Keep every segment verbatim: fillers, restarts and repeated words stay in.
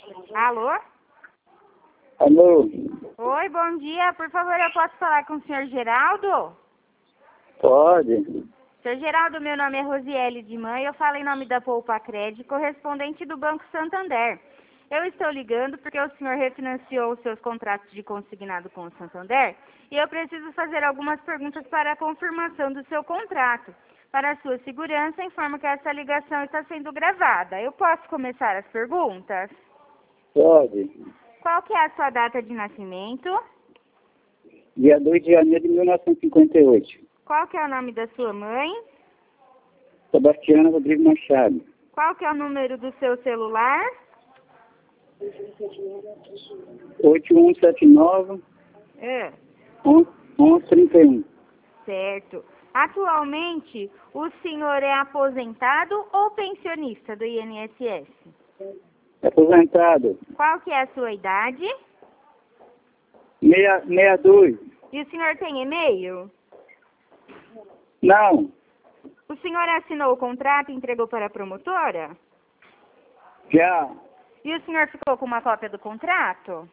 Alô? Alô? Oi, bom dia. Por favor, eu posso falar com o senhor Geraldo? Pode. senhor Geraldo, meu nome é Rosiele de Mãe, eu falo em nome da Poupa Crédito, correspondente do Banco Santander. Eu estou ligando porque o senhor refinanciou os seus contratos de consignado com o Santander e eu preciso fazer algumas perguntas para a confirmação do seu contrato. Para a sua segurança, informo que essa ligação está sendo gravada. Eu posso começar as perguntas? Pode. Qual que é a sua data de nascimento? Dia dois de janeiro de mil novecentos e cinquenta e oito. Qual que é o nome da sua mãe? Sebastiana Rodrigues Machado. Qual que é o número do seu celular? oito um sete nove, É. onze trinta e um. Certo. Atualmente, o senhor é aposentado ou pensionista do I N S S? Aposentado. Qual que é a sua idade? sessenta e dois. E o senhor tem e-mail? Não. O senhor assinou o contrato e entregou para a promotora? Já. E o senhor ficou com uma cópia do contrato?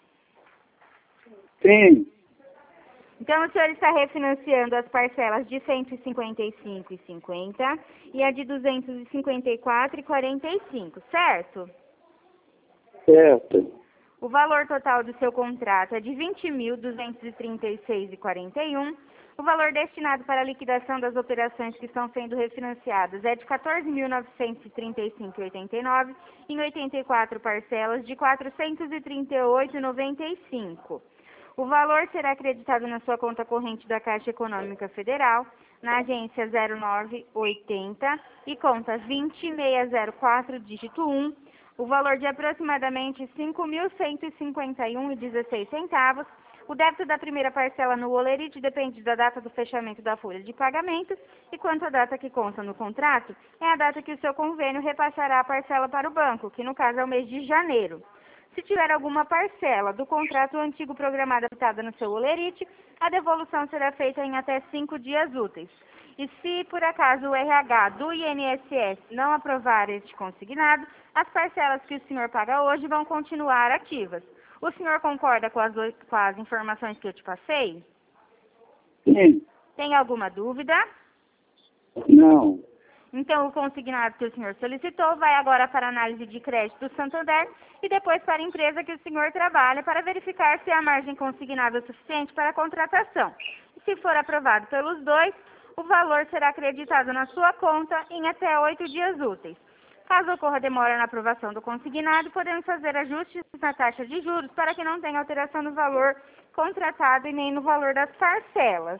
Sim. Então, o senhor está refinanciando as parcelas de cento e cinquenta e cinco reais e cinquenta centavos e a de duzentos e cinquenta e quatro reais e quarenta e cinco centavos, certo? Certo. O valor total do seu contrato é de vinte mil duzentos e trinta e seis reais e quarenta e um centavos. O valor destinado para a liquidação das operações que estão sendo refinanciadas é de quatorze mil novecentos e trinta e cinco reais e oitenta e nove centavos em oitenta e quatro parcelas de quatrocentos e trinta e oito reais e noventa e cinco centavos. O valor será acreditado na sua conta corrente da Caixa Econômica Federal, na agência zero nove oitenta e conta vinte seiscentos e quatro, dígito um, o valor de aproximadamente cinco mil cento e cinquenta e um reais e dezesseis centavos. O débito da primeira parcela no Olerite depende da data do fechamento da folha de pagamento e quanto à data que consta no contrato, é a data que o seu convênio repassará a parcela para o banco, que no caso é o mês de janeiro. Se tiver alguma parcela do contrato antigo programada habitada no seu Olerite, a devolução será feita em até cinco dias úteis. E se, por acaso, o R H do I N S S não aprovar este consignado, as parcelas que o senhor paga hoje vão continuar ativas. O senhor concorda com as, com as informações que eu te passei? Sim. Tem alguma dúvida? Não. Então, o consignado que o senhor solicitou vai agora para a análise de crédito do Santander e depois para a empresa que o senhor trabalha para verificar se a margem consignada é suficiente para a contratação. E se for aprovado pelos dois, o valor será acreditado na sua conta em até oito dias úteis. Caso ocorra demora na aprovação do consignado, podemos fazer ajustes na taxa de juros para que não tenha alteração no valor contratado e nem no valor das parcelas.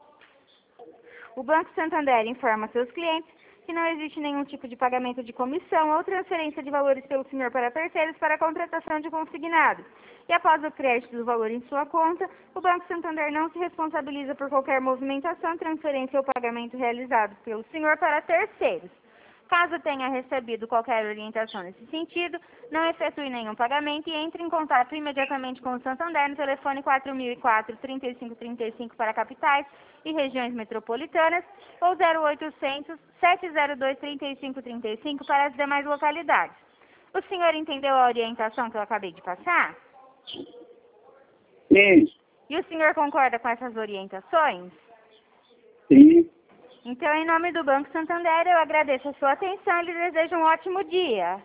O Banco Santander informa seus clientes que não existe nenhum tipo de pagamento de comissão ou transferência de valores pelo senhor para terceiros para a contratação de consignado. E após o crédito do valor em sua conta, o Banco Santander não se responsabiliza por qualquer movimentação, transferência ou pagamento realizado pelo senhor para terceiros. Caso tenha recebido qualquer orientação nesse sentido, não efetue nenhum pagamento e entre em contato imediatamente com o Santander no telefone quatro mil e quatro, trinta e cinco trinta e cinco para capitais e regiões metropolitanas ou zero oitocentos, sete zero dois, trinta e cinco trinta e cinco para as demais localidades. O senhor entendeu a orientação que eu acabei de passar? Sim. E o senhor concorda com essas orientações? Sim. Então, em nome do Banco Santander, eu agradeço a sua atenção e lhe desejo um ótimo dia.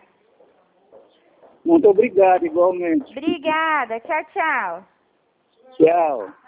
Muito obrigado, igualmente. Obrigada. Tchau, tchau. Tchau.